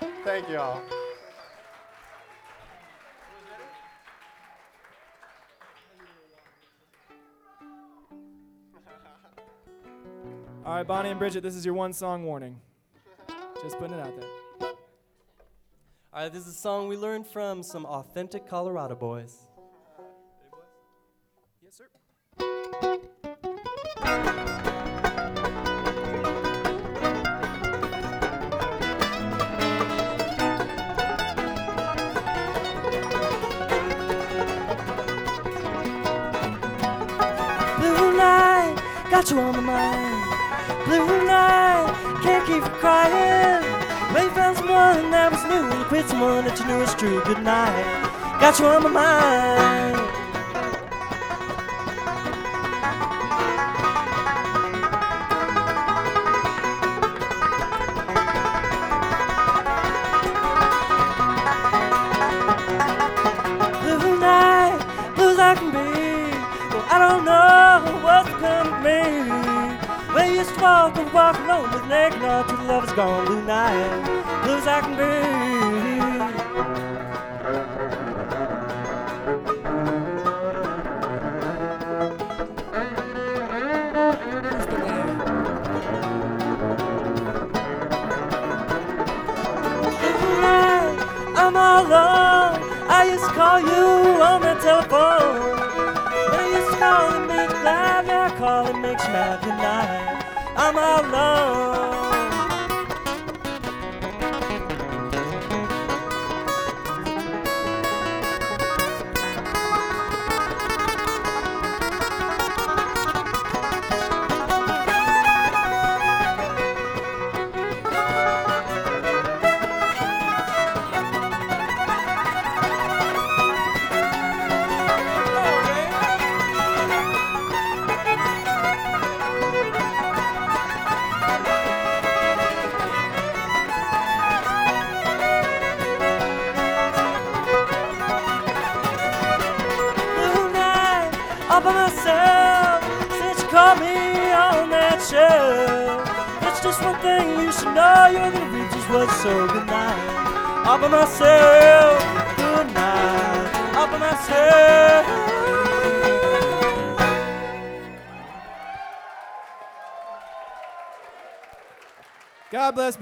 Thank you all. All right, Bonnie and Bridget, this is your one song warning. Just putting it out there. All right, this is a song we learned from some authentic Colorado boys. Yes, sir. Blue night, got you on my mind. Blue night, can't keep from crying. Well, you found someone that was new, and you quit someone that you knew was true. Good night, got you on my mind. Blue night, blue as I can be. Well, I don't know what's become of me. Well, you used to walk alone with an eggnog till the love is gone. Blue night, blue as I can be. Blue night, I'm all alone. I used to call you on the telephone. I used to call and make you laugh. Now I call and make you mad. Good night, I'm all alone. Blue night, all by myself, since you caught me on that shelf. That's just one thing you should know, you're gonna reach just what's so. Good night, all by myself. Good night, all by myself. God bless.